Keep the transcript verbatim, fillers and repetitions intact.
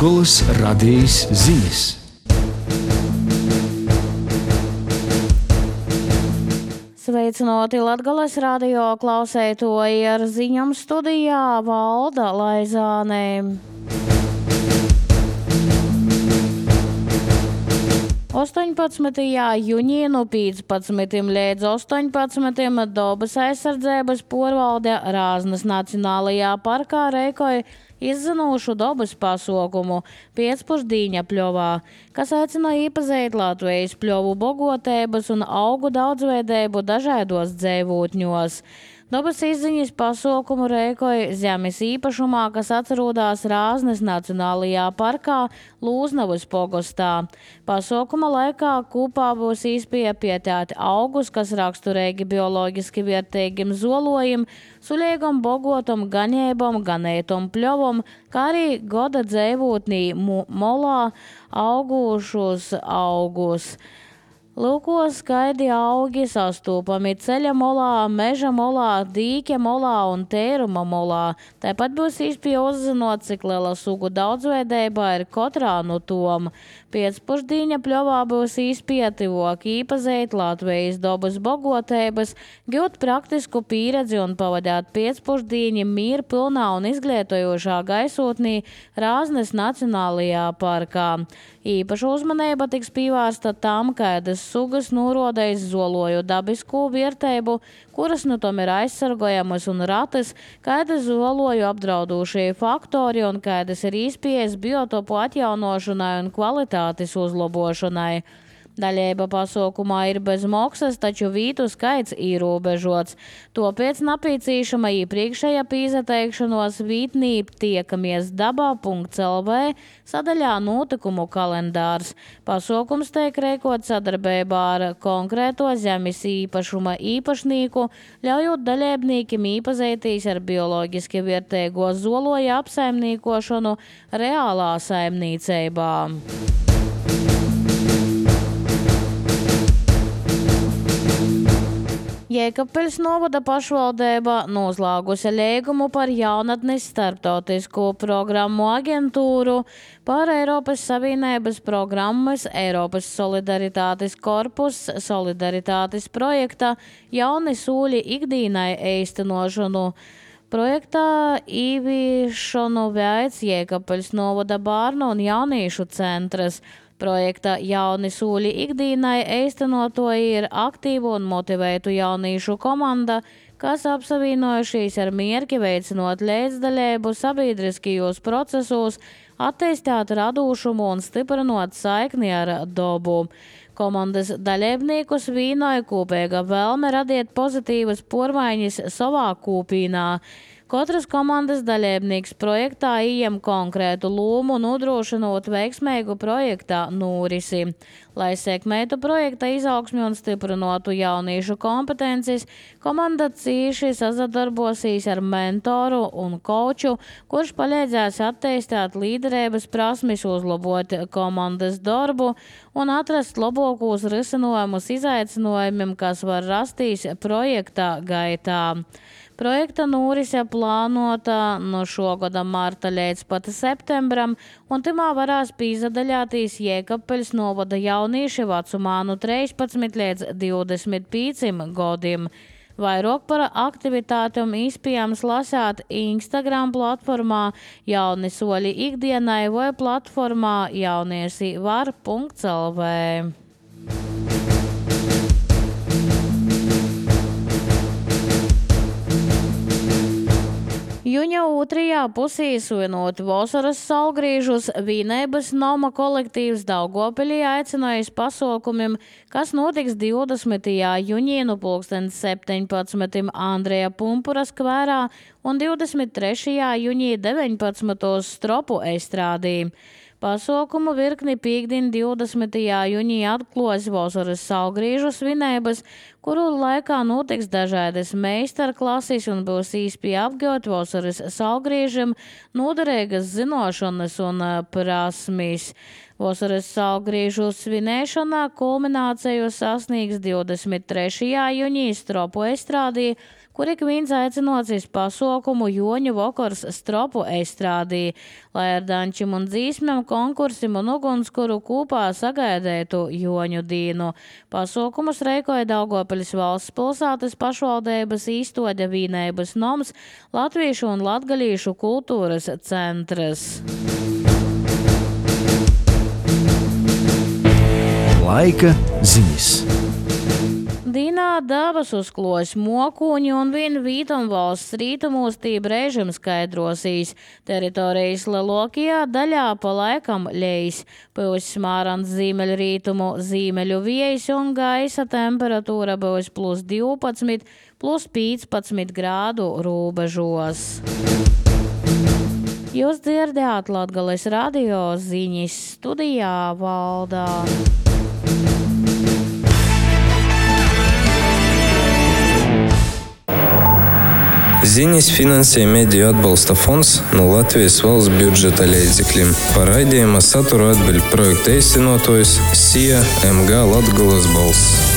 Latgolas radijas ziņas. Sveicināti Latgolas radio klausētoji, ar ziņām studijā Valda Laizāne. astoņpadsmitajā jūnijā no piecpadsmitiem līdz astoņpadsmitiem Dabas aizsardzības porvalde Rāznas Nacionālajā parkā rīkoja izzinošu dabas pasākumu pēcpusdieņa pļovā, kas aicina iepazīt Latvijas pļovu bagātības un augu daudzveidību dažādos dzīvotņos. Dabas izziņas pasākumu rīkoja zemes īpašumā, kas atrodas Rāznas Nacionālajā parkā Lūznavas pogostā. Pasākuma laikā kopā būs izpētīti augus, kas raksturīgi bioloģiski vērtīgiem zolojiem, sulīgam bagātam ganībam, ganētam pļovam, kā arī goda dzīvotnī molā augušos augus. Lūkos skaidi augi sastopami ceļa molā, meža molā, dīķa molā un tēruma molā. Tāpat būs īsti uzzinot, cik liela sugu daudzveidība ir katrā no tom. Pēcpusdieņa pļovā būs izpētīvāk iepazīt Latvijas dabas bagātības, gūt praktisku pieredzi un pavadīt pēcpusdieņu mīra pilnā un izglītojošā gaisotnī Rāznas Nacionālajā parkā. Īpaša uzmanība tiks pievērsta tam, kādas sugas norādījis zoloju dabisku vērtību, kuras no tom ir aizsargojamas un ratas, kādas zoloju apdraudošie faktori un kādas ir izpējas biotopu atjaunošanai un kvalitātes uzlabošanai. Daļēba pasākumā ir bez maksas, taču vītu skaits ierobežots. Tāpēc nepieciešama iepriekšējā pīzateikšanos vītnī tiekamies dabā punkt el vē sadaļā notikumu kalendārs. Pasākums tiek rīkots sadarbībā ar konkrēto zemes īpašuma īpašnieku, ļaujot daļēbniekiem iepazīties ar bioloģiski vērtīgo zoloju apsaimniekošanu reālā saimniecībā. Jēkabpeļs novada pašvaldība noslēgusi līgumu par jaunatnes starptautisko programmu aģentūru par Eiropas Savienības programmas Eiropas solidaritātes korpus solidaritātes projekta Jauni sūļi ikdīnai īstenošanu. Projektā īviešanu veids Jēkabpeļs novada bērnu un jauniešu centrs. Projekta Jauni sūļi ikdīnai īstenotoji ir aktīvu un motivētu jauniešu komanda, kas apsavienojušies ar mierki veicinot līdzdalību sabiedriskajos procesos, attīstīt radošumu un stiprinot saikni ar dabu. Komandas dalībniekus vīnoja kopīga vēlme radīt pozitīvas pormaiņas savā kopīnā. Katras komandas dalībnieks projektā ieņem konkrētu lomu, nodrošinot veiksmīgu projekta norisi. Lai sekmētu projekta izaugsmi un stiprinātu jauniešu kompetences, komanda cīši sazadarbosies ar mentoru un koču, kurš palīdzēs attīstīt līderības prasmes, uzlabot komandas darbu un atrast labākos risinājumus izaicinājumiem, kas var rasties projekta gaitā. Projekta norise plānota no šogada marta līdz pat septembram, un timā varēs pīzadaļāties Jēkabpeļs novada jaunieši vecumā no trīspadsmit līdz divdesmit pieciem gadiem. Vairāk par aktivitātēm iespējams lasīt Instagram platformā Jauni soļi ikdienai vai platformā jauniesi var punkt el vē. Jūņa otrajā pusē svinot vasaras saulgriežus, Vīnības nama kolektīvs Daugavpilī aicinājis pasākumiem, kas notiks divdesmitajā jūnijā no pulkstens septiņpadsmitim Andreja Pumpura skverā un divdesmit trešajā jūnijā deviņpadsmitos Stropu estrādī. Pasākumu virkni piektdien divdesmitajā jūnijā atklās vasaras saulgriežu svinības, kuru laikā notiks dažādas meistarklases un būs īsti apgūt vasaras saulgriežam noderīgas zinošanas un prasmes. Vasaras saulgriežu svinēšanā kulmināciju sasniegs divdesmit trešajā jūnijā Stropu estrādī, kur ik viens aicinots iz pasaukumu Joņu vakars Stropu estrādī, lai ar dančim un dzīsmēm, konkursim un ugunskuru kopā sagaidētu Joņu dīnu. Pasaukumus reikoja Daugavpils valsts pilsētas pašvaldības īstoļa vienības noms Latviešu un latgalīšu kultūras centrs. Laika ziņas. Dīnā dabas uzklojas mokuņi un vien vītam valsts rītumos tība režim skaidrosīs. Teritorijas lielākajā daļā pa laikam lejas. Būs smārants zīmeļu rītumu zīmeļu viejs un gaisa temperatūra būs plus divpadsmit, plus piecpadsmit grādu rūbežos. Jūs dzirdējāt Latgales radio ziņas, studijā Valdā. Ziņas finansē Mediju atbalsta fonds no Latvijas valsts budžeta līdzekļiem. Par raidījuma saturu atbild projekta īstenotājs S I A M G Latgales balss.